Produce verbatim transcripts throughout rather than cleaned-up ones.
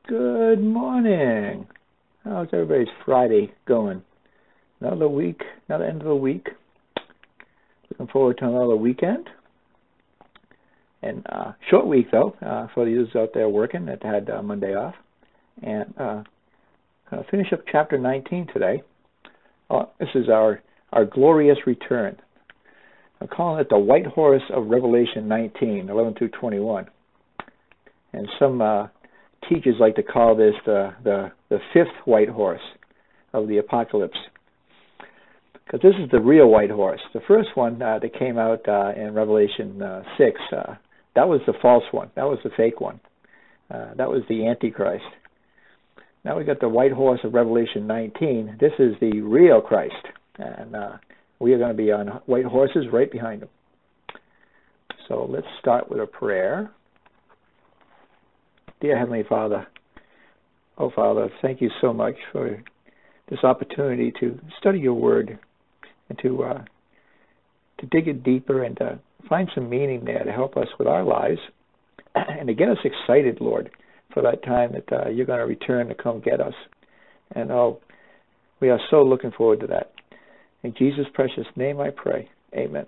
Good morning. How's everybody's Friday going? Another week, another end of the week. Looking forward to another weekend. And uh, short week though, uh, for those out there working that had uh, Monday off. And uh, gonna finish up chapter nineteen today. Uh, this is our our glorious return. I'm calling it the White Horse of Revelation nineteen, eleven through twenty-one. And some uh, teachers like to call this the, the, the fifth white horse of the apocalypse. Because this is the real white horse. The first one uh, that came out uh, in Revelation uh, six, uh, that was the false one. That was the fake one. Uh, that was the Antichrist. Now we got the white horse of Revelation nineteen. This is the real Christ. And uh, we are going to be on white horses right behind him. So let's start with a prayer. Dear Heavenly Father, oh Father, thank you so much for this opportunity to study your word and to uh, to dig it deeper and to find some meaning there to help us with our lives and to get us excited, Lord, for that time that uh, you're going to return to come get us. And oh, we are so looking forward to that. In Jesus' precious name I pray. Amen.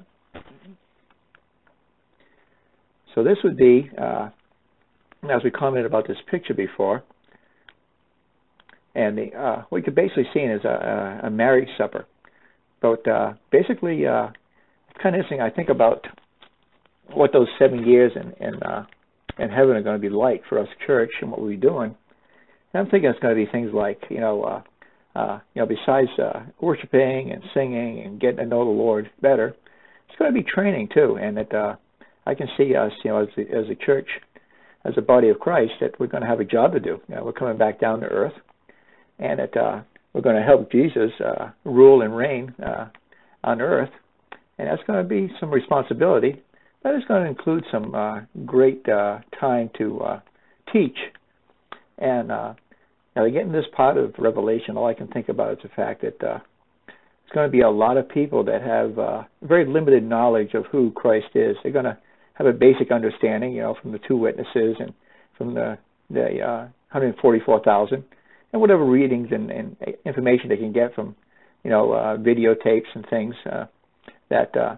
So this would be... Uh, as we commented about this picture before, and the, uh, what you could basically see is a, a marriage supper. But uh, basically, uh, it's kind of interesting. I think about what those seven years in in, uh, in heaven are going to be like for us, church, and what we'll be doing. And I'm thinking it's going to be things like, you know, uh, uh, you know, besides uh, worshiping and singing and getting to know the Lord better, it's going to be training too. And that uh, I can see us, you know, as the, as a church, as a body of Christ, that we're going to have a job to do. You know, we're coming back down to earth, and that uh, we're going to help Jesus uh, rule and reign uh, on earth, and that's going to be some responsibility. That is going to include some uh, great uh, time to uh, teach. And uh, now, to get in this part of Revelation, all I can think about is the fact that uh, there's going to be a lot of people that have uh, very limited knowledge of who Christ is. They're going to have a basic understanding, you know, from the two witnesses and from the, the uh, one hundred forty-four thousand, and whatever readings and, and information they can get from, you know, uh, videotapes and things uh, that uh,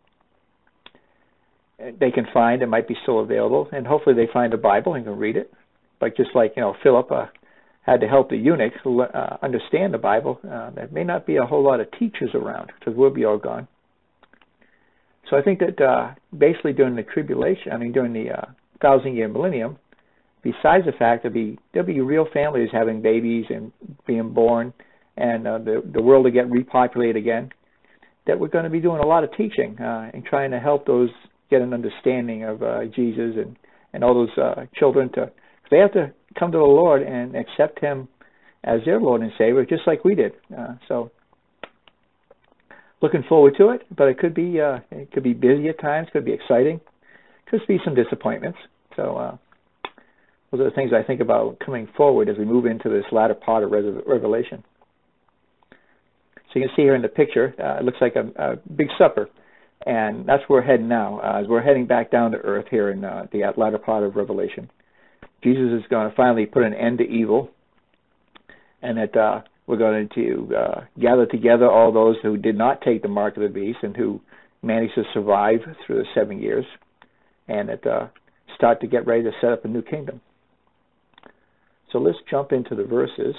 they can find that might be still available. And hopefully they find a Bible and can read it. But just like, you know, Philip uh, had to help the eunuch uh, understand the Bible, uh, there may not be a whole lot of teachers around because we'll be all gone. So I think that uh, basically during the tribulation, I mean during the uh, thousand-year millennium, besides the fact that be there'll be real families having babies and being born, and uh, the the world will get repopulated again, that we're going to be doing a lot of teaching uh, and trying to help those get an understanding of uh, Jesus and and all those uh, children to they have to come to the Lord and accept Him as their Lord and Savior, just like we did. Uh, so. Looking forward to it, but it could be uh, it could be busy at times, could be exciting, could be some disappointments. So uh, those are the things I think about coming forward as we move into this latter part of Revelation. So you can see here in the picture, uh, it looks like a, a big supper, and that's where we're heading now. Uh, as we're heading back down to earth here in uh, the latter part of Revelation, Jesus is going to finally put an end to evil, and that. Uh, We're going to uh, gather together all those who did not take the mark of the beast and who managed to survive through the seven years and that, uh, start to get ready to set up a new kingdom. So let's jump into the verses.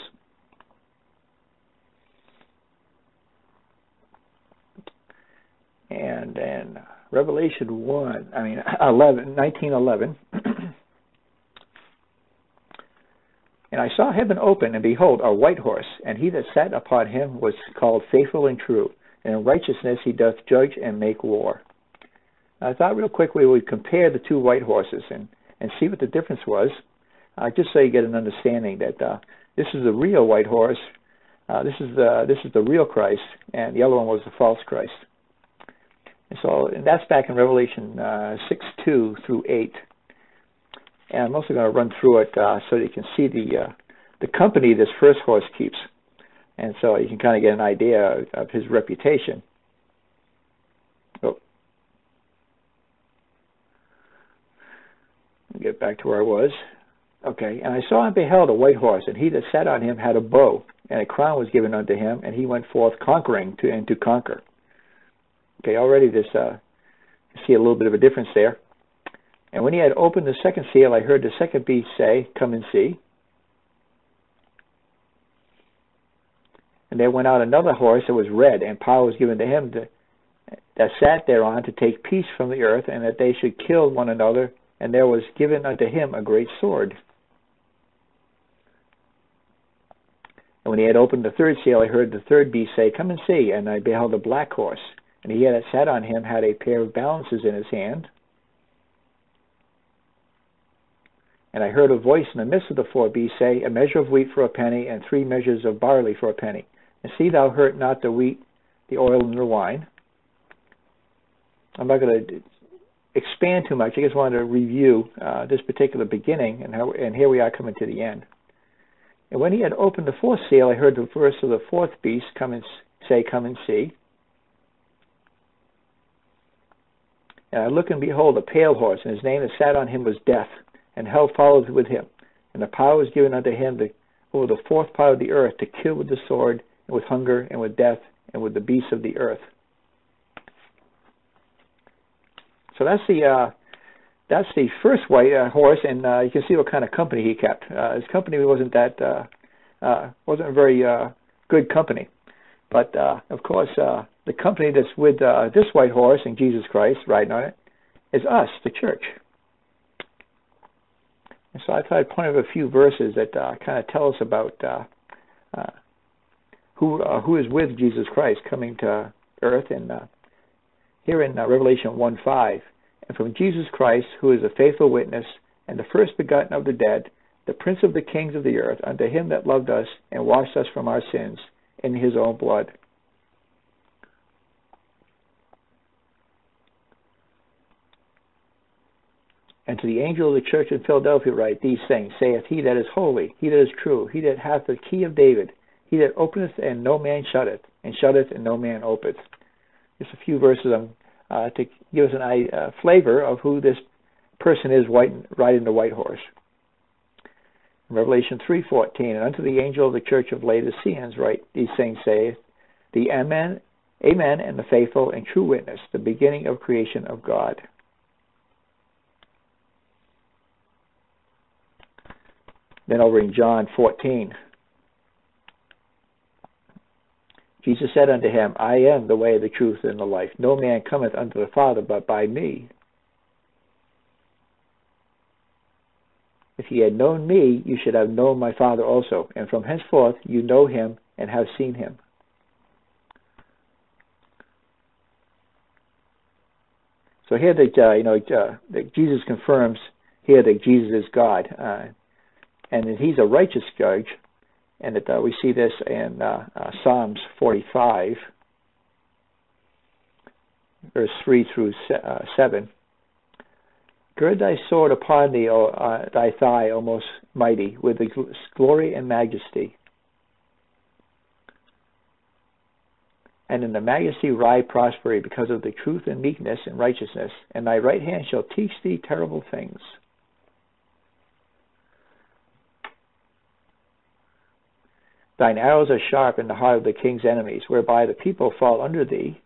And then Revelation one, I mean eleven, nineteen eleven. And I saw heaven open, and behold, a white horse, and he that sat upon him was called Faithful and True, and in righteousness he doth judge and make war. I thought real quick we would compare the two white horses and, and see what the difference was, uh, just so you get an understanding that uh, this is the real white horse, uh, this is the this is the real Christ, and the other one was the false Christ. And so and that's back in Revelation uh, six two through eight. And I'm also going to run through it uh, so that you can see the uh, the company this first horse keeps. And so you can kind of get an idea of his reputation. Oh. Get back to where I was. Okay, and I saw and beheld a white horse, and he that sat on him had a bow, and a crown was given unto him, and he went forth conquering to and to conquer. Okay, already this uh, you see a little bit of a difference there. And when he had opened the second seal, I heard the second beast say, Come and see. And there went out another horse that was red, and power was given to him to, that sat thereon to take peace from the earth, and that they should kill one another, and there was given unto him a great sword. And when he had opened the third seal, I heard the third beast say, Come and see. And I beheld a black horse, and he that sat on him had a pair of balances in his hand. And I heard a voice in the midst of the four beasts say, A measure of wheat for a penny, and three measures of barley for a penny. And see thou hurt not the wheat, the oil, and the wine. I'm not going to expand too much. I just wanted to review uh, this particular beginning, and, how, and here we are coming to the end. And when he had opened the fourth seal, I heard the voice of the fourth beast come and say, Come and see. And I looked, and behold, a pale horse, and his name that sat on him was Death, and hell followed with him. And the power was given unto him to, over the fourth part of the earth to kill with the sword, and with hunger, and with death, and with the beasts of the earth. So that's the uh, that's the first white uh, horse, and uh, you can see what kind of company he kept. Uh, his company wasn't that uh, uh, wasn't a very uh, good company, but uh, of course uh, the company that's with uh, this white horse and Jesus Christ riding on it is us, the church. And so I thought I'd point out a few verses that uh, kind of tell us about uh, uh, who uh, who is with Jesus Christ coming to earth. And uh, here in uh, Revelation one five, and from Jesus Christ, who is a faithful witness, and the first begotten of the dead, the prince of the kings of the earth, unto him that loved us, and washed us from our sins in his own blood. And to the angel of the church in Philadelphia write, These things saith he that is holy, he that is true, he that hath the key of David, he that openeth and no man shutteth, and shutteth and no man openeth. Just a few verses on, uh, to give us an uh, flavor of who this person is white, riding the white horse. In Revelation three fourteen, and unto the angel of the church of Laodiceans write, These things saith the Amen, Amen, and the faithful and true witness, the beginning of creation of God. Then over in John fourteen, Jesus said unto him, I am the way, the truth, and the life. No man cometh unto the Father but by me. If ye had known me, you should have known my Father also. And from henceforth you know him and have seen him. So here that uh, you know uh, that Jesus confirms here that Jesus is God. Uh, And that he's a righteous judge, and that uh, we see this in uh, uh, Psalms forty-five, verse three through uh, seven. Gird thy sword upon thee, o, uh, thy thigh, O most mighty, with the glory and majesty. And in the majesty ride prosperity, because of the truth and meekness and righteousness, and thy right hand shall teach thee terrible things. Thine arrows are sharp in the heart of the king's enemies, whereby the people fall under thee.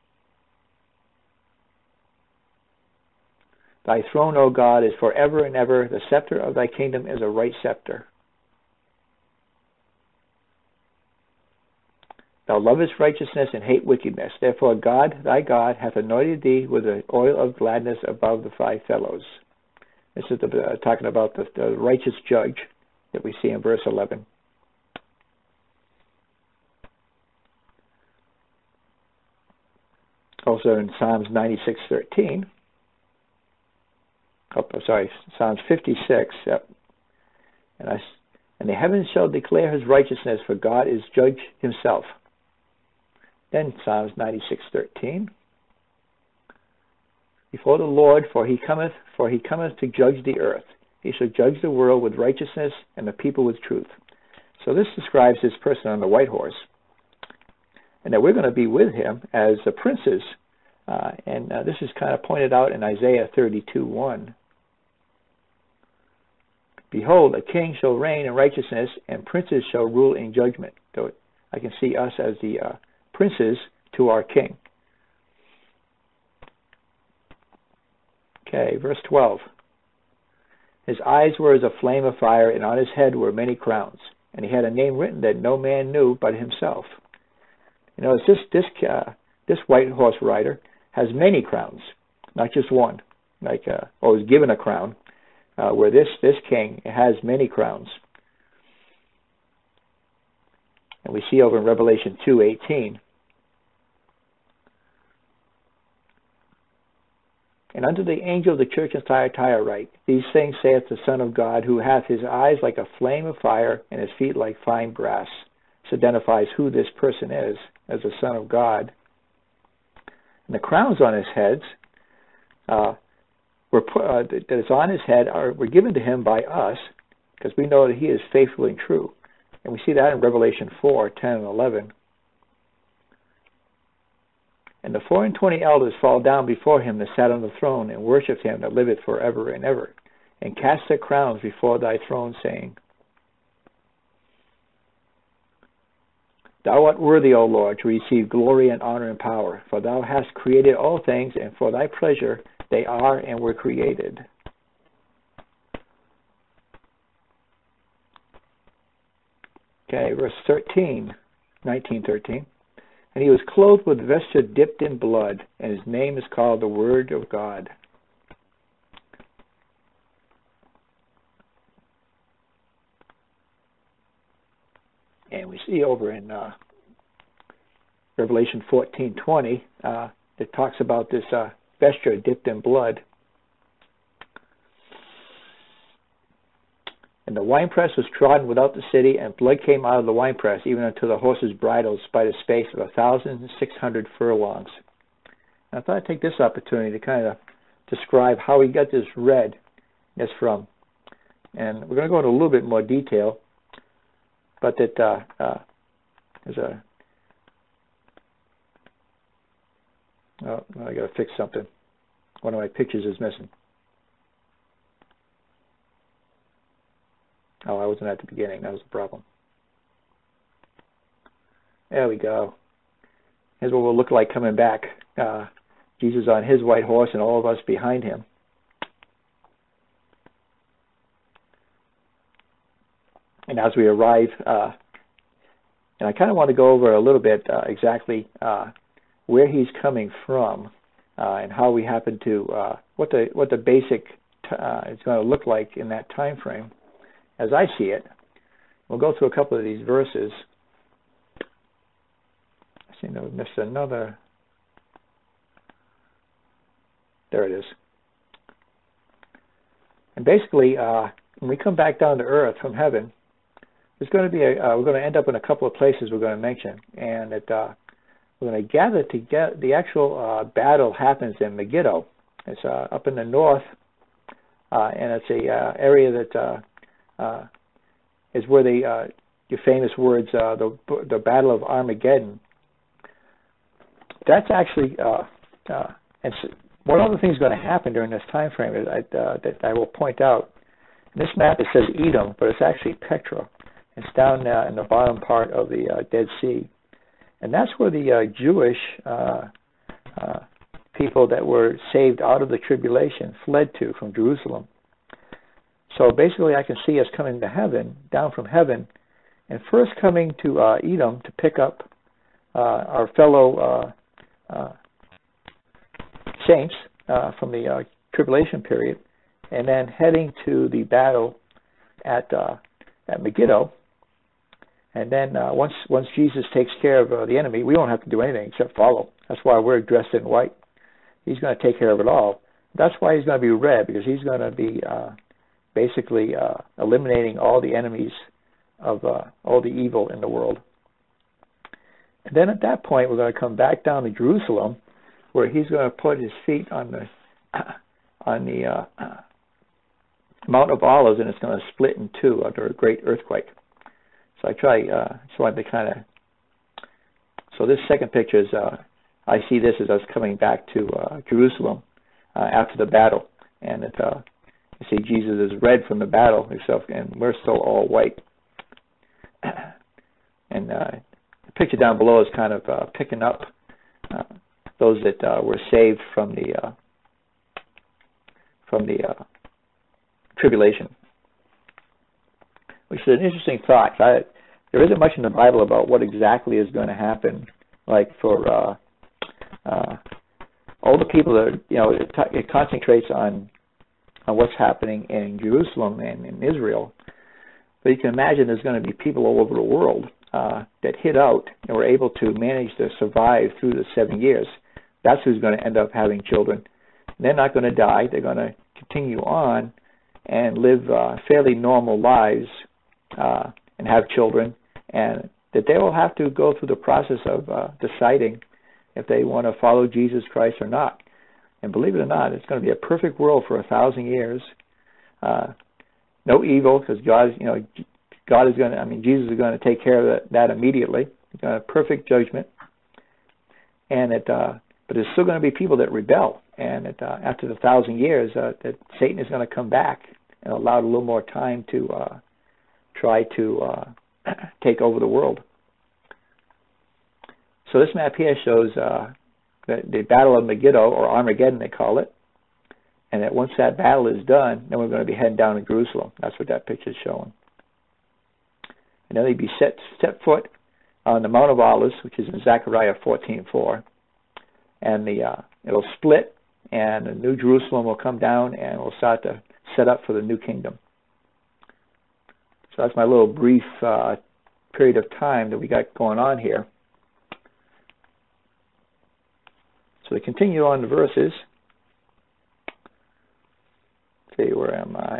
Thy throne, O God, is forever and ever. The scepter of thy kingdom is a right scepter. Thou lovest righteousness and hate wickedness. Therefore God, thy God, hath anointed thee with the oil of gladness above the five fellows. This is the, uh, talking about the, the righteous judge that we see in verse eleven. Also in Psalms ninety-six thirteen, oh, sorry, Psalms fifty-six, yep. And, I, and the heavens shall declare his righteousness, for God is judge himself. Then Psalms ninety-six thirteen, before the Lord, for he cometh, for he cometh to judge the earth. He shall judge the world with righteousness and the people with truth. So this describes this person on the white horse, and that we're going to be with him as the princes. Uh, and uh, this is kind of pointed out in Isaiah thirty-two one. Behold, a king shall reign in righteousness, and princes shall rule in judgment. So I can see us as the uh, princes to our king. Okay, verse twelve. His eyes were as a flame of fire, and on his head were many crowns. And he had a name written that no man knew but himself. You know, this this uh, this white horse rider has many crowns, not just one. Like, uh, or was given a crown, uh, where this this king has many crowns. And we see over in Revelation two eighteen. And unto the angel of the church in Thyatira write, These things saith the Son of God, who hath his eyes like a flame of fire, and his feet like fine brass. This identifies who this person is as the Son of God. And the crowns on his heads, uh, were put, uh, that is on his head, are were given to him by us, because we know that he is faithful and true. And we see that in Revelation four ten and eleven. And the four and twenty elders fall down before him that sat on the throne, and worshipped him that liveth for ever and ever, and cast their crowns before thy throne, saying, Thou art worthy, O Lord, to receive glory and honor and power, for thou hast created all things, and for thy pleasure they are and were created. Okay, verse thirteen, nineteen thirteen. And he was clothed with vesture dipped in blood, and his name is called the Word of God. And we see over in uh, Revelation fourteen twenty, uh, it talks about this uh, vesture dipped in blood. And the winepress was trodden without the city, and blood came out of the winepress, even unto the horses' bridles, by the space of a thousand and six hundred furlongs. And I thought I'd take this opportunity to kind of describe how he got this redness from. And we're going to go into a little bit more detail, but that uh, uh, there's a... Oh, I got to fix something. One of my pictures is missing. Oh, I wasn't at the beginning. That was the problem. There we go. Here's what we'll look like coming back. Uh, Jesus on his white horse and all of us behind him. And as we arrive, uh, and I kind of want to go over a little bit uh, exactly uh, where he's coming from uh, and how we happen to, uh, what the what the basic t uh, is going to look like in that time frame. As I see it, we'll go through a couple of these verses. I seem to have missed another. There it is. And basically, uh, when we come back down to earth from heaven, there's going to be a. Uh, we're going to end up in a couple of places we're going to mention, and it, uh, we're going to gather to get the actual uh, battle happens in Megiddo. It's uh, up in the north, uh, and it's a uh, area that. Uh, Uh, is where the uh, your famous words, uh, the the Battle of Armageddon. That's actually, uh, uh, and so one other thing is going to happen during this time frame is I, uh, that I will point out. In this map it says Edom, but it's actually Petra. It's down uh, in the bottom part of the uh, Dead Sea, and that's where the uh, Jewish uh, uh, people that were saved out of the tribulation fled to from Jerusalem. So basically I can see us coming to heaven, down from heaven, and first coming to uh, Edom to pick up uh, our fellow uh, uh, saints uh, from the uh, tribulation period, and then heading to the battle at uh, at Megiddo. And then uh, once once Jesus takes care of uh, the enemy, we don't have to do anything except follow. That's why we're dressed in white. He's going to take care of it all. That's why he's going to be red, because he's going to be uh, basically uh, eliminating all the enemies of uh, all the evil in the world. And then at that point, we're going to come back down to Jerusalem, where he's going to put his feet on the on the uh, Mount of Olives, and it's going to split in two under a great earthquake. So I try, uh, just wanted to kind of. So this second picture is, uh, I see this as us coming back to uh, Jerusalem uh, after the battle, and it. Uh, You see, Jesus is red from the battle himself, and we're still all white. And uh, the picture down below is kind of uh, picking up uh, those that uh, were saved from the uh, from the uh, tribulation, which is an interesting thought. I, there isn't much in the Bible about what exactly is going to happen, like for uh, uh, all the people that, you know, it, t- it concentrates on, on what's happening in Jerusalem and in Israel. But you can imagine there's going to be people all over the world uh, that hid out and were able to manage to survive through the seven years. That's who's going to end up having children. They're not going to die. They're going to continue on and live uh, fairly normal lives uh, and have children, and that they will have to go through the process of uh, deciding if they want to follow Jesus Christ or not. And believe it or not, it's going to be a perfect world for a thousand years. Uh, no evil, because God, you know, God is going to, I mean, Jesus is going to take care of that, that immediately. He's going to have perfect judgment. And it, uh, but there's still going to be people that rebel. And it, uh, after the thousand years, uh, that Satan is going to come back and allow it a little more time to uh, try to uh, take over the world. So this map here shows uh, the, the Battle of Megiddo, or Armageddon they call it. And that once that battle is done, then we're going to be heading down to Jerusalem. That's what that picture is showing. And then they'd be set, set foot on the Mount of Olives, which is in Zechariah fourteen four. And the uh, it'll split, and the New Jerusalem will come down, and we'll start to set up for the new kingdom. So that's my little brief uh, period of time that we got going on here. So we continue on the verses. Okay, where am I?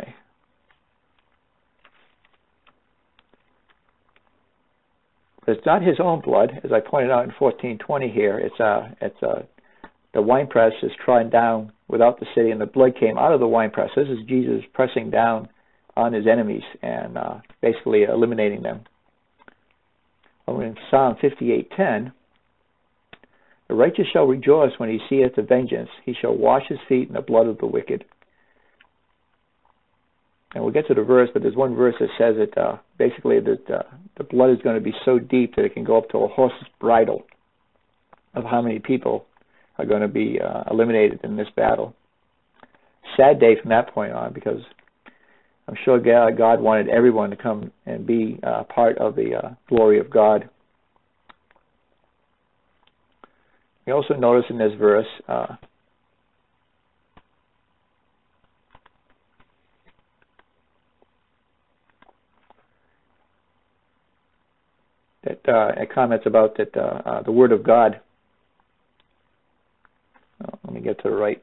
It's not his own blood, as I pointed out in fourteen twenty here. It's uh, it's uh, the winepress is trodden down without the city, and the blood came out of the winepress. This is Jesus pressing down on his enemies and uh, basically eliminating them. Over in Psalm fifty-eight ten, the righteous shall rejoice when he seeth the vengeance. He shall wash his feet in the blood of the wicked. And we'll get to the verse, but there's one verse that says that uh, basically that uh, the blood is going to be so deep that it can go up to a horse's bridle of how many people are going to be uh, eliminated in this battle. Sad day from that point on, because I'm sure God wanted everyone to come and be uh, part of the uh, glory of God. We also notice in this verse uh, that uh, it comments about that uh, uh, the Word of God. Oh, let me get to the right.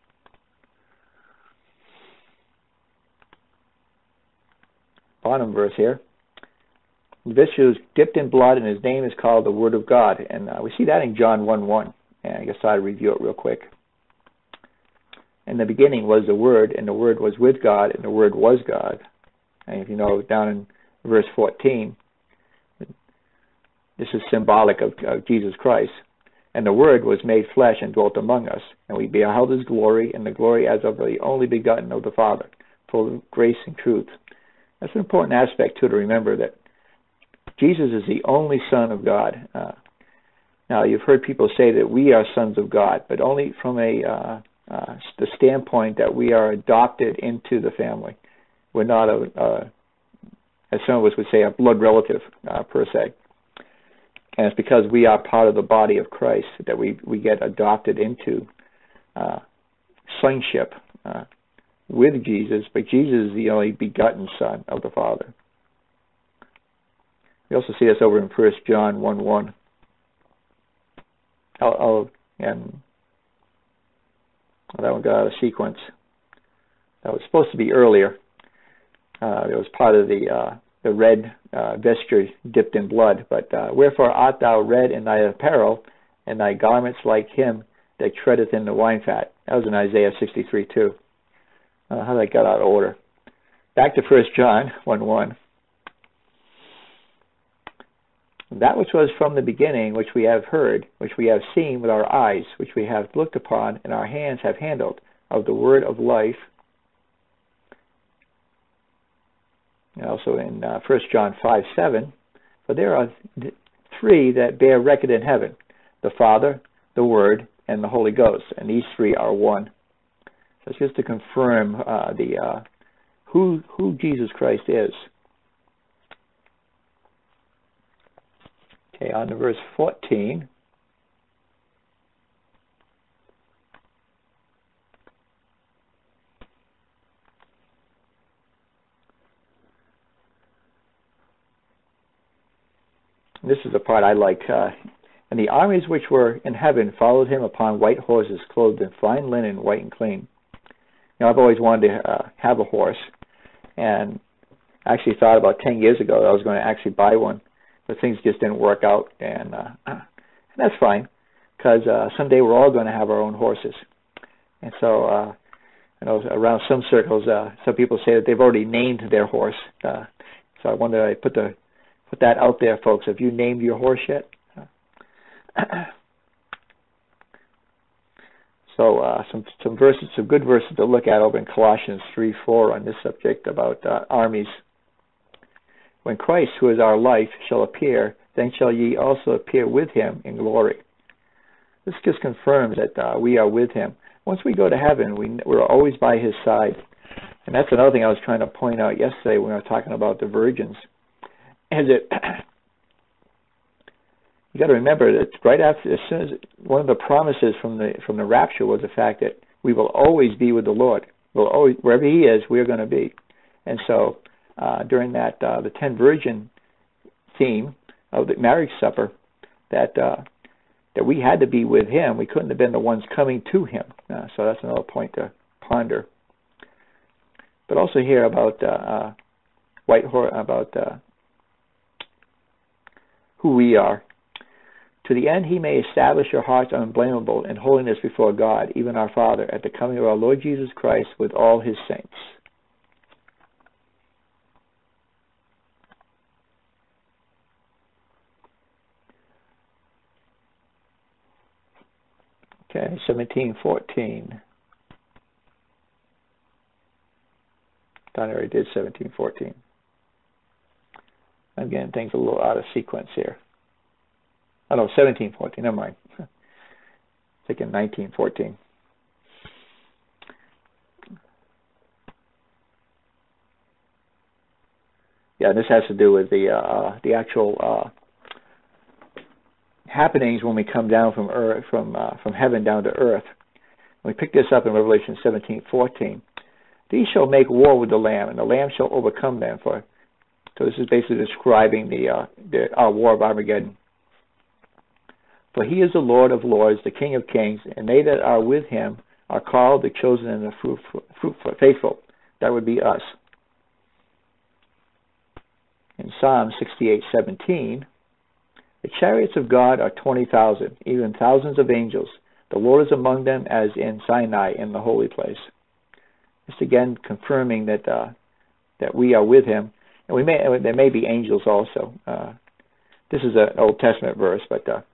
Bottom verse here. This is dipped in blood, and his name is called the Word of God. And uh, we see that in John one one. And I guess I'll review it real quick. In the beginning was the Word, and the Word was with God, and the Word was God. And if you know, down in verse fourteen, this is symbolic of, of Jesus Christ. And the Word was made flesh and dwelt among us. And we beheld his glory, and the glory as of the only begotten of the Father, full of grace and truth. That's an important aspect, too, to remember that Jesus is the only Son of God. Uh, now, you've heard people say that we are sons of God, but only from a uh, uh, the standpoint that we are adopted into the family. We're not, a, uh, as some of us would say, a blood relative, uh, per se. And it's because we are part of the body of Christ that we, we get adopted into uh, sonship uh, with Jesus, but Jesus is the only begotten Son of the Father. We also see this over in First John one one. Oh, oh, and that one got out of sequence. That was supposed to be earlier. Uh, it was part of the uh, the red uh, vesture dipped in blood. But uh, wherefore art thou red in thy apparel, and thy garments like him that treadeth in the wine fat? That was in Isaiah sixty-three two. Uh, how that got out of order. Back to First John one one. That which was from the beginning, which we have heard, which we have seen with our eyes, which we have looked upon, and our hands have handled, of the word of life. And also in uh, First John five seven, for there are th three that bear record in heaven, the Father, the Word, and the Holy Ghost, and these three are one. So it's just to confirm uh, the uh, who who Jesus Christ is. Okay, on to verse fourteen. This is the part I like. Uh, and the armies which were in heaven followed him upon white horses, clothed in fine linen, white and clean. You know, I've always wanted to uh, have a horse, and I actually thought about ten years ago that I was going to actually buy one, but things just didn't work out, and, uh, and that's fine, because uh, someday we're all going to have our own horses. And so, uh, you know, around some circles, uh, some people say that they've already named their horse. Uh, so I wanted to put the Put that out there, folks. Have you named your horse yet? so uh, some some verses, some good verses to look at over in Colossians three four on this subject about uh, armies. When Christ, who is our life, shall appear, then shall ye also appear with him in glory. This just confirms that uh, we are with him. Once we go to heaven, we, we're always by his side. And that's another thing I was trying to point out yesterday when we were talking about the virgins. As it, you got to remember that right after, as soon as one of the promises from the from the rapture was the fact that we will always be with the Lord. We'll always, wherever He is, we're going to be. And so, uh, during that uh, the ten virgin theme of the marriage supper, that uh, that we had to be with Him. We couldn't have been the ones coming to Him. Uh, so that's another point to ponder. But also here about uh, uh, white horse about. Uh, who we are, to the end he may establish your hearts unblameable in holiness before God, even our Father, at the coming of our Lord Jesus Christ with all his saints. Okay, seventeen fourteen. Thought I already did seventeen fourteen. Again, things are a little out of sequence here. Oh no, seventeen fourteen, never mind. Thinking nineteen fourteen. Yeah, this has to do with the uh, the actual uh, happenings when we come down from earth, from uh, from heaven down to earth. We pick this up in Revelation seventeen fourteen. These shall make war with the Lamb, and the Lamb shall overcome them. For So this is basically describing the, uh, the our war of Armageddon. For he is the Lord of lords, the King of kings, and they that are with him are called, the chosen, and the fruitful, fruitful, faithful. That would be us. In Psalm sixty-eight seventeen, the chariots of God are twenty thousand, even thousands of angels. The Lord is among them as in Sinai in the holy place. This again confirming that uh, that we are with him. And we may there may be angels also. Uh, this is an Old Testament verse, but uh,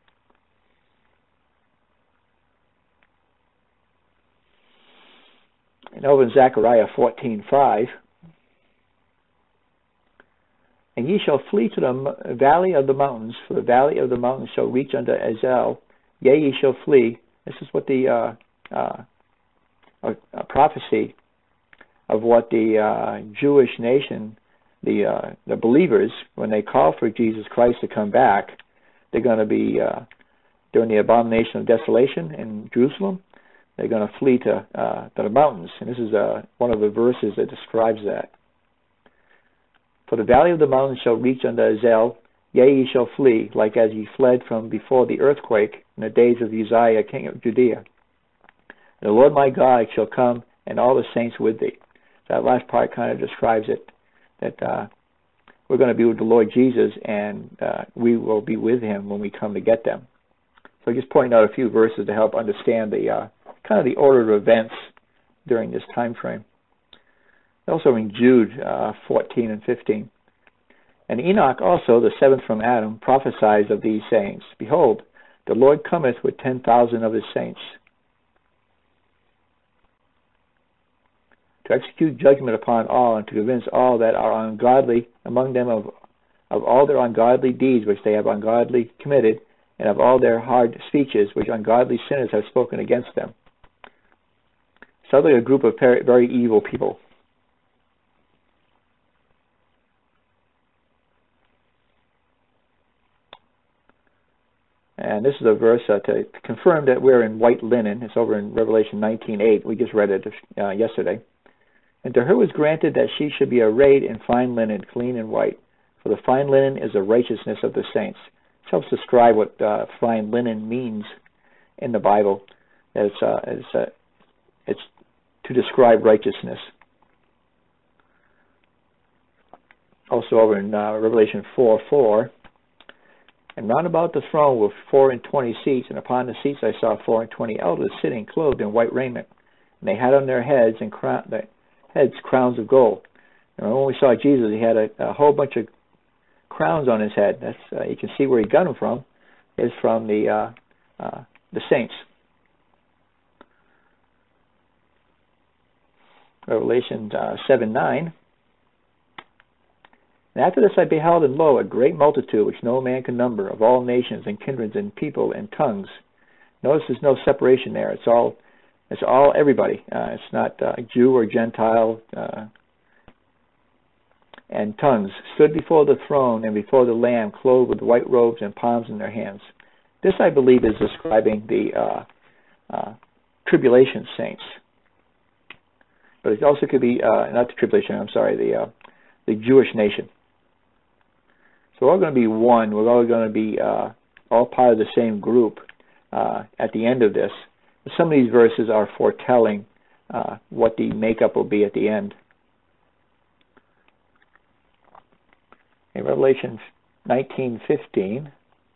and over in Zechariah fourteen five, and ye shall flee to the valley of the mountains, for the valley of the mountains shall reach unto Azel. Yea, ye shall flee. This is what the uh, uh, a, a prophecy of what the uh, Jewish nation. The uh, the believers, when they call for Jesus Christ to come back, they're going to be uh, during the abomination of desolation in Jerusalem. They're going to flee to uh, to the mountains, and this is uh, one of the verses that describes that. For the valley of the mountains shall reach unto Azel, yea, ye shall flee, like as ye fled from before the earthquake in the days of Uzziah, king of Judea. And the Lord my God shall come, and all the saints with thee. So that last part kind of describes it. That uh, we're going to be with the Lord Jesus, and uh, we will be with him when we come to get them. So just pointing out a few verses to help understand the uh, kind of the order of events during this time frame. Also in Jude uh, fourteen and fifteen. And Enoch also, the seventh from Adam, prophesied of these sayings. Behold, the Lord cometh with ten thousand of his saints, to execute judgment upon all, and to convince all that are ungodly among them of, of all their ungodly deeds which they have ungodly committed, and of all their hard speeches which ungodly sinners have spoken against them. Sounds like a group of very evil people. And this is a verse uh, to confirm that we're in white linen. It's over in Revelation nineteen eight. We just read it uh, yesterday. And to her was granted that she should be arrayed in fine linen, clean and white. For the fine linen is the righteousness of the saints. It helps describe what uh, fine linen means in the Bible. It's, uh, it's, uh, it's to describe righteousness. Also over in uh, Revelation four four. And round about the throne were four and twenty seats, and upon the seats I saw four and twenty elders sitting, clothed in white raiment. And they had on their heads and crown, their heads crowns of gold. And when we saw Jesus, he had a, a whole bunch of crowns on his head. That's uh, you can see where he got them from. Is from the uh, uh, the saints. Revelation uh, seven nine. And after this I beheld, and lo, a great multitude, which no man can number, of all nations and kindreds and people and tongues. Notice there's no separation there. It's all, it's all everybody. Uh, it's not uh, Jew or Gentile. Uh, and tongues stood before the throne and before the Lamb, clothed with white robes and palms in their hands. This, I believe, is describing the uh, uh, tribulation saints. But it also could be uh, not the tribulation. I'm sorry, the uh, the Jewish nation. So we're all going to be one. We're all going to be uh, all part of the same group uh, at the end of this. Some of these verses are foretelling uh, what the makeup will be at the end. In Revelation nineteen fifteen,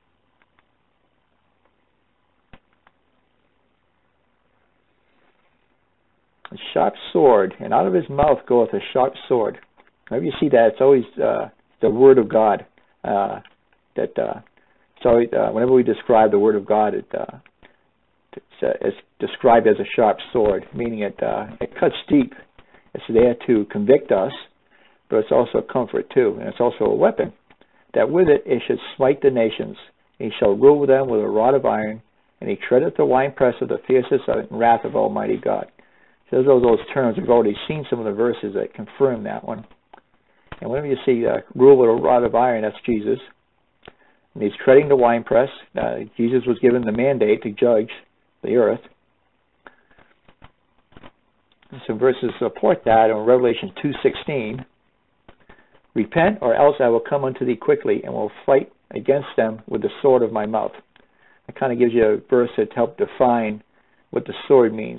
a sharp sword, and out of his mouth goeth a sharp sword. Whenever you see that, it's always uh, the word of God. Uh, that uh, so uh, whenever we describe the word of God, it, uh, it's, uh, it's described as a sharp sword, meaning it uh, it cuts deep. It's there to convict us, but it's also a comfort too, and it's also a weapon. That with it it should smite the nations. He shall rule them with a rod of iron, and he treadeth the winepress of the fiercest wrath of Almighty God. So those are those terms. We've already seen some of the verses that confirm that one. And whenever you see uh, rule with a rod of iron, that's Jesus. And he's treading the winepress. Uh, Jesus was given the mandate to judge the earth. And some verses support that in Revelation two sixteen. Repent, or else I will come unto thee quickly, and will fight against them with the sword of my mouth. It kind of gives you a verse that helps define what the sword means.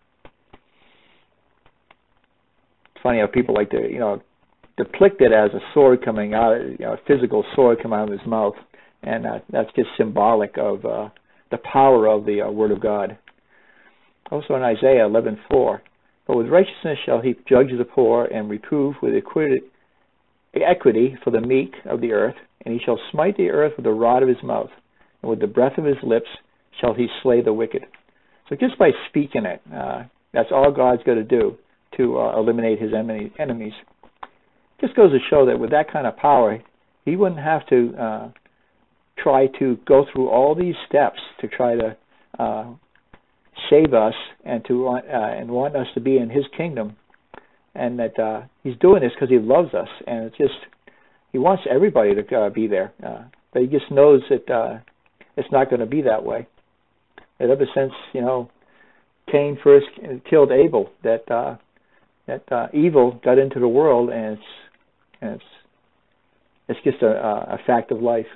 It's funny how people like to, you know, depict it as a sword coming out, you know, a physical sword coming out of his mouth, and uh, that's just symbolic of uh, the power of the uh, Word of God. Also in Isaiah eleven four, but with righteousness shall he judge the poor, and reprove with equity, equity for the meek of the earth, and he shall smite the earth with the rod of his mouth, and with the breath of his lips shall he slay the wicked. So just by speaking it, uh, that's all God's got to do to uh, eliminate his enemies. Just goes to show that with that kind of power, he wouldn't have to uh, try to go through all these steps to try to uh, save us and to want, uh, and want us to be in his kingdom. And that uh, he's doing this because he loves us, and it's just he wants everybody to uh, be there. Uh, but he just knows that uh, it's not going to be that way. And ever since you know Cain first killed Abel, that uh, that uh, evil got into the world, and it's and it's it's just a, a fact of life.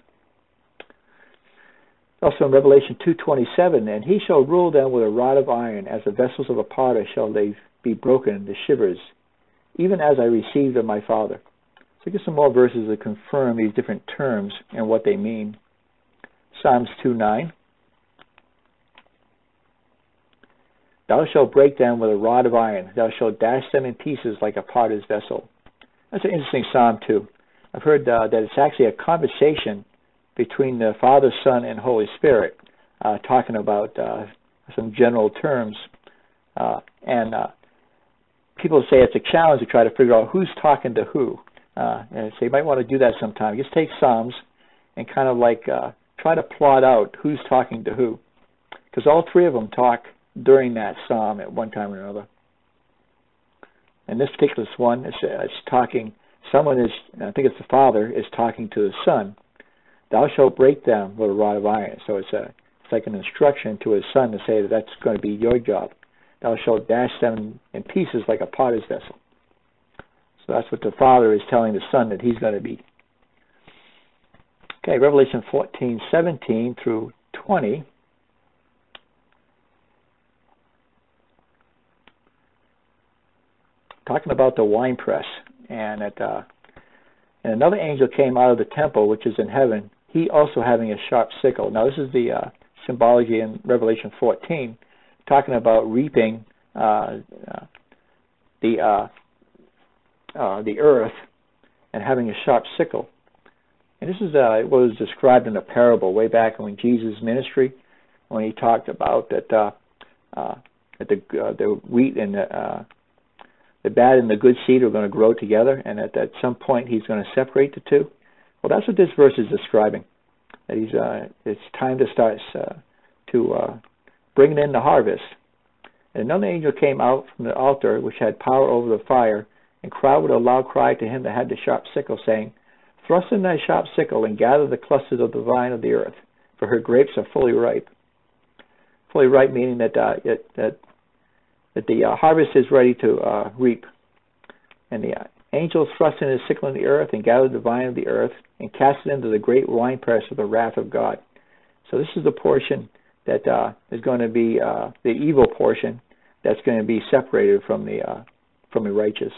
Also in Revelation two twenty-seven, and he shall rule them with a rod of iron, as the vessels of a potter shall they be broken into shivers, even as I received of my Father. So get some more verses that confirm these different terms and what they mean. Psalms two nine. Thou shalt break them with a rod of iron. Thou shalt dash them in pieces like a potter's vessel. That's an interesting psalm too. I've heard uh, that it's actually a conversation between the Father, Son, and Holy Spirit, uh, talking about uh, some general terms. Uh, and uh, people say it's a challenge to try to figure out who's talking to who. Uh, and so you might want to do that sometime. Just take Psalms and kind of like uh, try to plot out who's talking to who. Because all three of them talk during that psalm at one time or another. And this particular one is, uh, is talking, someone is, I think it's the father, is talking to the son. Thou shalt break them with a rod of iron. So it's, a, it's like an instruction to his son to say that that's going to be your job. Thou shalt dash them in pieces like a potter's vessel. So that's what the father is telling the son that he's going to be. Okay, Revelation fourteen, seventeen through twenty. Talking about the winepress. And, that, uh, and another angel came out of the temple, which is in heaven, he also having a sharp sickle. Now this is the uh, symbology in Revelation fourteen, talking about reaping uh, uh, the uh, uh, the earth and having a sharp sickle. And this is uh, what was described in a parable way back in Jesus' ministry, when he talked about that uh, uh, that the uh, the wheat and the, uh, the bad and the good seed are going to grow together, and that at some point he's going to separate the two. Well, that's what this verse is describing. That he's uh, it's time to start uh, to uh, bring in the harvest. And another angel came out from the altar, which had power over the fire, and cried with a loud cry to him that had the sharp sickle, saying, Thrust in thy sharp sickle, and gather the clusters of the vine of the earth, for her grapes are fully ripe. Fully ripe meaning that uh, it, that that the uh, harvest is ready to uh, reap. And the uh, angel thrust in his sickle in the earth, and gathered the vine of the earth, and cast it into the great winepress of the wrath of God. So this is the portion that uh, is going to be uh, the evil portion that's going to be separated from the uh, from the righteous.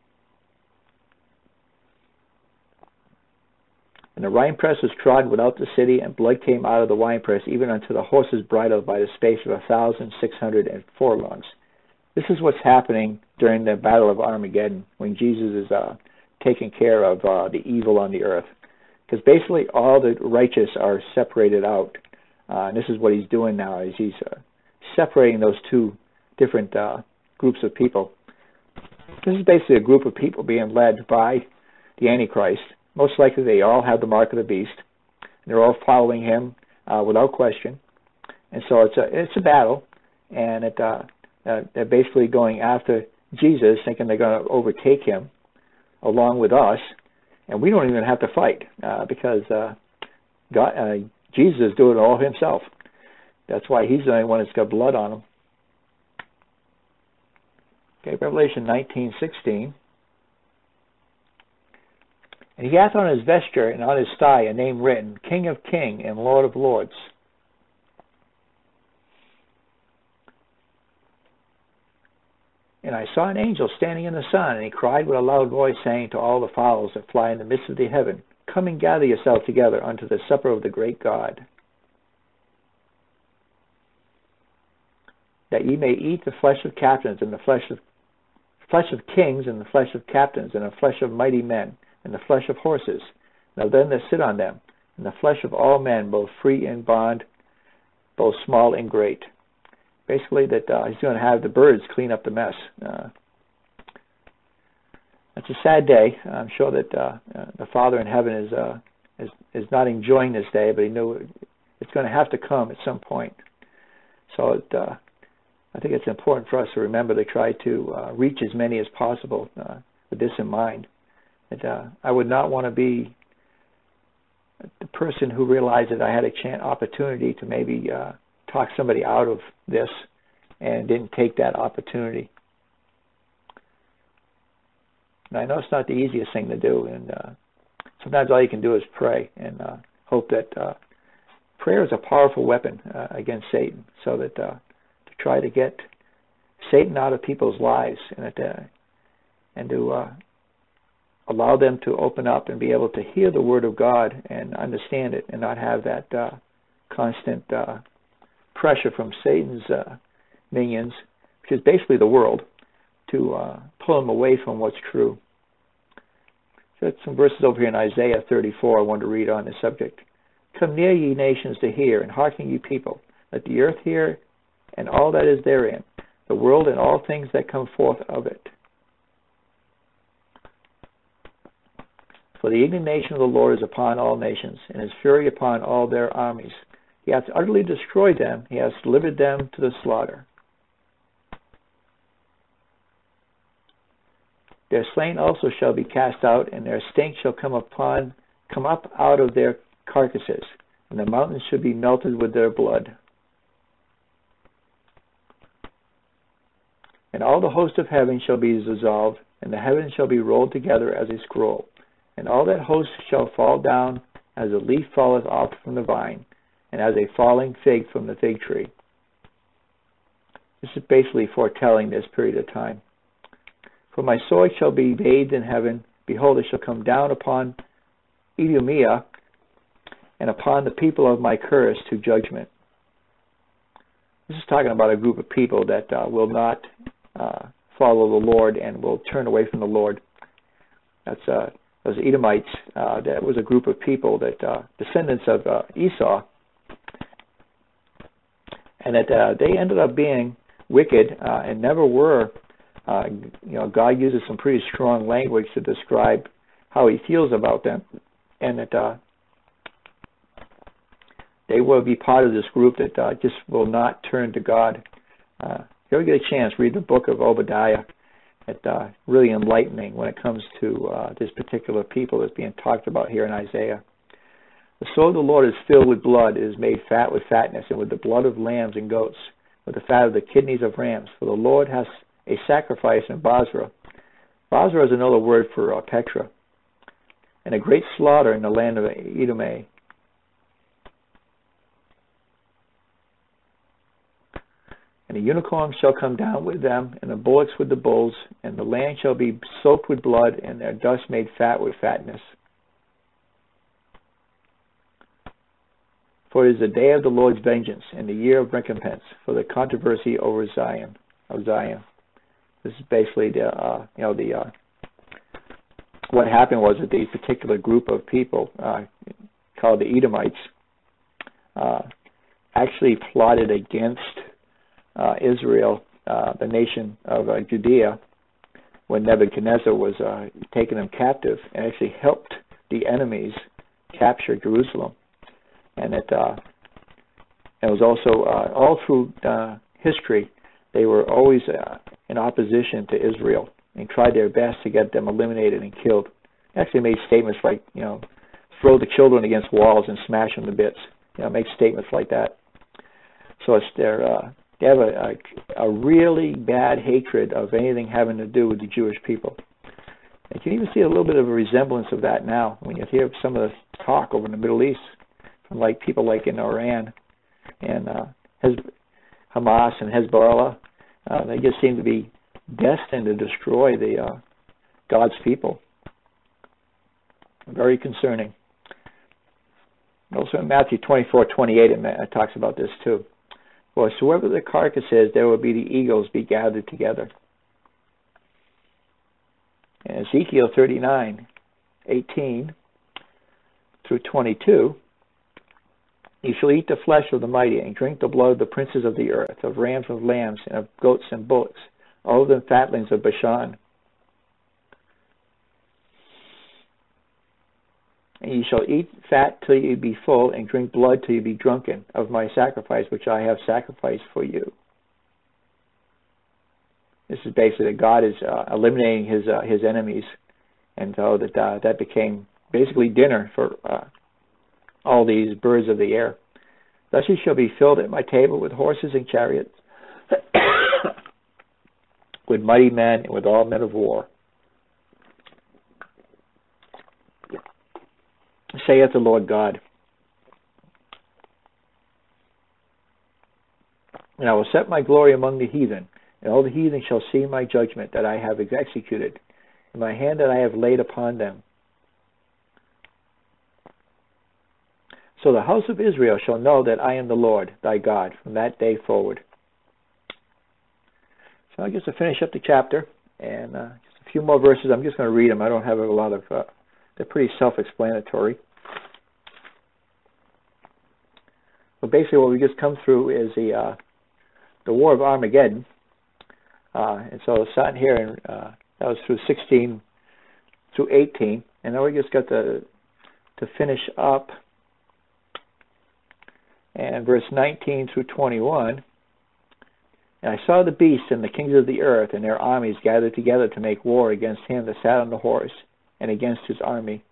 And the winepress was trodden without the city, and blood came out of the winepress, even unto the horses' bridle by the space of a thousand six hundred and furlongs. This is what's happening during the Battle of Armageddon, when Jesus is uh, taking care of uh, the evil on the earth. Because basically all the righteous are separated out. Uh, and this is what he's doing now, is he's uh, separating those two different uh, groups of people. This is basically a group of people being led by the Antichrist. Most likely they all have the mark of the beast. They're all following him uh, without question. And so it's a, it's a battle, and it, uh, uh, they're basically going after Jesus, thinking they're going to overtake him along with us, and we don't even have to fight uh, because uh, God, uh, Jesus is doing it all himself. That's why he's the only one that's got blood on him. Okay, Revelation nineteen sixteen. And he hath on his vesture and on his thigh a name written, King of Kings and Lord of Lords. And I saw an angel standing in the sun, and he cried with a loud voice, saying to all the fowls that fly in the midst of the heaven, Come and gather yourselves together unto the supper of the great God, that ye may eat the flesh of captains, and the flesh of flesh of kings, and the flesh of captains, and the flesh of mighty men, and the flesh of horses, and of them that sit on them, and the flesh of all men, both free and bond, both small and great. Basically, that uh, he's going to have the birds clean up the mess. Uh, it's a sad day. I'm sure that uh, uh, the Father in heaven is, uh, is is not enjoying this day, but he knew it's going to have to come at some point. So it, uh, I think it's important for us to remember to try to uh, reach as many as possible uh, with this in mind. That, uh, I would not want to be the person who realized that I had a chance, opportunity to maybe uh, talk somebody out of this and didn't take that opportunity. And I know it's not the easiest thing to do, and uh, sometimes all you can do is pray and uh, hope that uh, prayer is a powerful weapon uh, against Satan, so that uh, to try to get Satan out of people's lives and, that, uh, and to uh, allow them to open up and be able to hear the Word of God and understand it, and not have that uh, constant uh, pressure from Satan's uh, minions, which is basically the world, to uh, pull them away from what's true. So that's some verses over here in Isaiah thirty-four I want to read on this subject. Come near, ye nations, to hear, and hearken, ye people. Let the earth hear, and all that is therein, the world and all things that come forth of it. For the indignation of the Lord is upon all nations, and his fury upon all their armies. He hath utterly destroyed them, he hath delivered them to the slaughter. Their slain also shall be cast out, and their stink shall come upon, come up out of their carcasses, and the mountains shall be melted with their blood. And all the host of heaven shall be dissolved, and the heavens shall be rolled together as a scroll, and all that host shall fall down as a leaf falleth off from the vine, and as a falling fig from the fig tree. This is basically foretelling this period of time. For my sword shall be bathed in heaven, behold, it shall come down upon Idumea, and upon the people of my curse to judgment. This is talking about a group of people that uh, will not uh, follow the Lord and will turn away from the Lord. That's uh, those Edomites. Uh, that was a group of people that uh, descendants of uh, Esau, and that uh, they ended up being wicked uh, and never were. Uh, you know, God uses some pretty strong language to describe how He feels about them, and that uh, they will be part of this group that uh, just will not turn to God. Uh, if you ever get a chance, read the book of Obadiah. It's uh, really enlightening when it comes to uh, this particular people that's being talked about here in Isaiah. The soul of the Lord is filled with blood, it is made fat with fatness, and with the blood of lambs and goats, with the fat of the kidneys of rams. For the Lord has a sacrifice in Basra. Basra is another word for uh, Petra. And a great slaughter in the land of Idumea. And the unicorn shall come down with them, and the bullocks with the bulls, and the land shall be soaked with blood, and their dust made fat with fatness. For it is the day of the Lord's vengeance, and the year of recompense, for the controversy over Zion, of Zion. This is basically the, uh, you know, the, uh, what happened was that the particular group of people, uh, called the Edomites, uh, actually plotted against uh, Israel, uh, the nation of uh, Judea, when Nebuchadnezzar was uh, taking them captive, and actually helped the enemies capture Jerusalem. And it, uh, it was also, uh, all through uh, history, they were always uh, in opposition to Israel and tried their best to get them eliminated and killed. They actually made statements like, you know, throw the children against walls and smash them to bits. You know, make statements like that. So it's their, uh, they have a, a, a really bad hatred of anything having to do with the Jewish people. And you can even see a little bit of a resemblance of that now when you hear some of the talk over in the Middle East from like people like in Iran and uh, Hez- Hamas and Hezbollah. Uh, they just seem to be destined to destroy the uh, God's people. Very concerning. Also in Matthew twenty-four twenty-eight, it talks about this too. For whoever the carcass is, there will be the eagles be gathered together. And Ezekiel thirty-nine eighteen through twenty-two, you shall eat the flesh of the mighty, and drink the blood of the princes of the earth, of rams and lambs, and of goats and bullocks, all of them fatlings of Bashan. And ye shall eat fat till ye be full, and drink blood till ye be drunken, of my sacrifice which I have sacrificed for you. This is basically that God is uh, eliminating his uh, his enemies, and so that uh, that became basically dinner for uh, all these birds of the air. Thus ye shall be filled at my table with horses and chariots, with mighty men and with all men of war. Saith the Lord God. And I will set my glory among the heathen, and all the heathen shall see my judgment that I have executed, and my hand that I have laid upon them. So the house of Israel shall know that I am the Lord, thy God, from that day forward. So I guess to finish up the chapter, and uh, just a few more verses. I'm just going to read them. I don't have a lot of, uh, they're pretty self-explanatory. But basically what we just come through is the uh, the War of Armageddon. Uh, and so starting here, in, uh, that was through sixteen through eighteen. And now we just got to to finish up. And verse nineteen through twenty-one. And I saw the beast and the kings of the earth and their armies gathered together to make war against him that sat on the horse and against his army.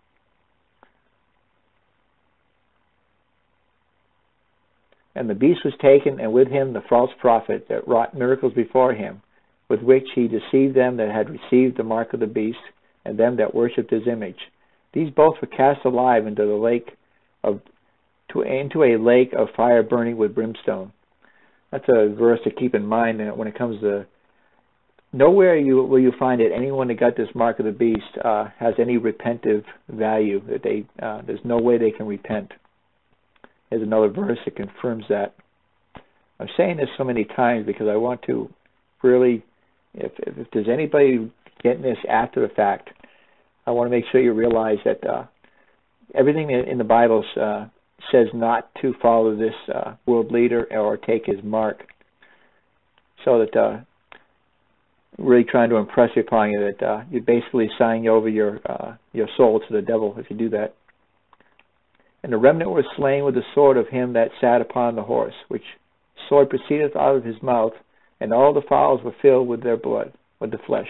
And the beast was taken, and with him the false prophet that wrought miracles before him, with which he deceived them that had received the mark of the beast, and them that worshipped his image. These both were cast alive into the lake of to into a lake of fire burning with brimstone. That's a verse to keep in mind when it comes to nowhere you will you find that anyone that got this mark of the beast uh, has any repentive value. That they uh, there's no way they can repent. There's another verse that confirms that. I'm saying this so many times because I want to really, if if, if there's anybody getting this after the fact, I want to make sure you realize that uh, everything in the Bible uh, says not to follow this uh, world leader or take his mark. So that uh, really trying to impress upon you that uh, you're basically signing over your uh, your soul to the devil if you do that. And the remnant was slain with the sword of him that sat upon the horse, which sword proceedeth out of his mouth, and all the fowls were filled with their blood, with the flesh.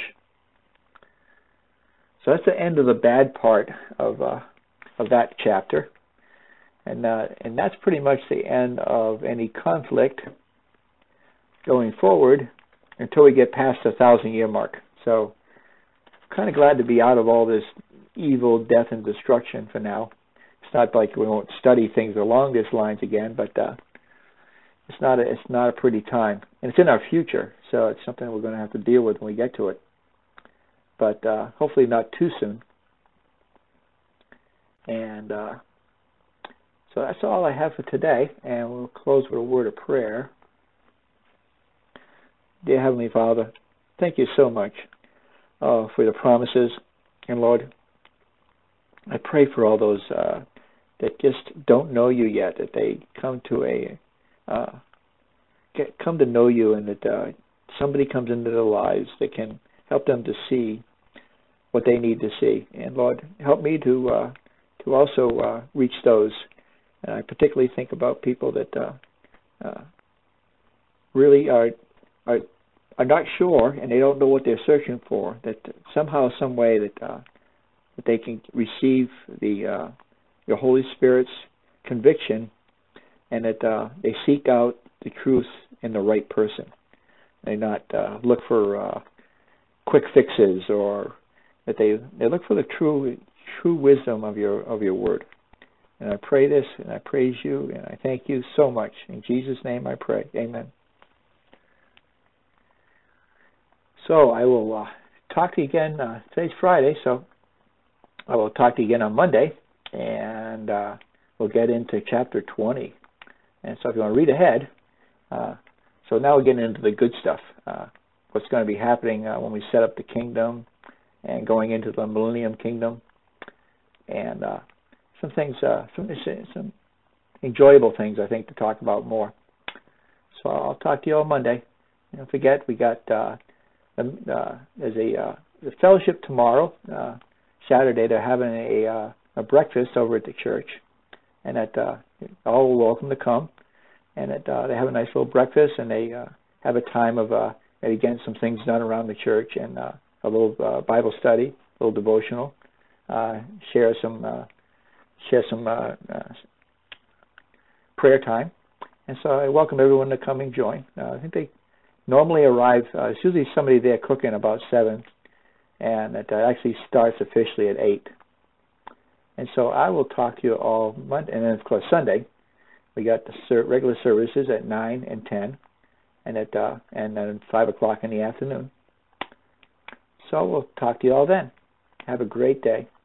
So that's the end of the bad part of uh, of that chapter. And uh, and that's pretty much the end of any conflict going forward until we get past the thousand year mark. So I'm kind of glad to be out of all this evil, death, and destruction for now. It's not like we won't study things along these lines again, but uh, it's not a, it's not a pretty time. And it's in our future, so it's something we're going to have to deal with when we get to it. But uh, hopefully not too soon. And uh, so that's all I have for today, and we'll close with a word of prayer. Dear Heavenly Father, thank you so much uh, for the promises. And Lord, I pray for all those uh, that just don't know you yet, that they come to a uh, get, come to know you, and that uh, somebody comes into their lives that can help them to see what they need to see. And Lord, help me to uh, to also uh, reach those. And I particularly think about people that uh, uh, really are, are are not sure, and they don't know what they're searching for. That somehow, some way, that uh, that they can receive the uh, your Holy Spirit's conviction, and that uh, they seek out the truth in the right person. They not uh, look for uh, quick fixes, or that they they look for the true true wisdom of your of your word. And I pray this, and I praise you, and I thank you so much. In Jesus' name I pray. Amen. So I will uh, talk to you again. Uh, today's Friday, so I will talk to you again on Monday, and uh, we'll get into chapter twenty. And so if you want to read ahead, uh, so now we're getting into the good stuff. Uh, what's going to be happening uh, when we set up the kingdom and going into the millennium kingdom. And uh, some things, uh, some, some enjoyable things, I think, to talk about more. So I'll talk to you on Monday. Don't forget, we got uh, uh, there's a, uh, a fellowship tomorrow, uh, Saturday. They're having a, uh, a breakfast over at the church, and that uh, all are welcome to come. And that uh, they have a nice little breakfast, and they uh, have a time of uh, again some things done around the church, and uh, a little uh, Bible study, a little devotional, uh, share some. Uh, share some uh, uh, prayer time. And so I welcome everyone to come and join. Uh, I think they normally arrive, uh, there's usually somebody there cooking about seven, and it uh, actually starts officially at eight. And so I will talk to you all Monday, and then of course Sunday, we got the ser- regular services at nine and ten, and at uh, and then five o'clock in the afternoon. So we'll talk to you all then. Have a great day.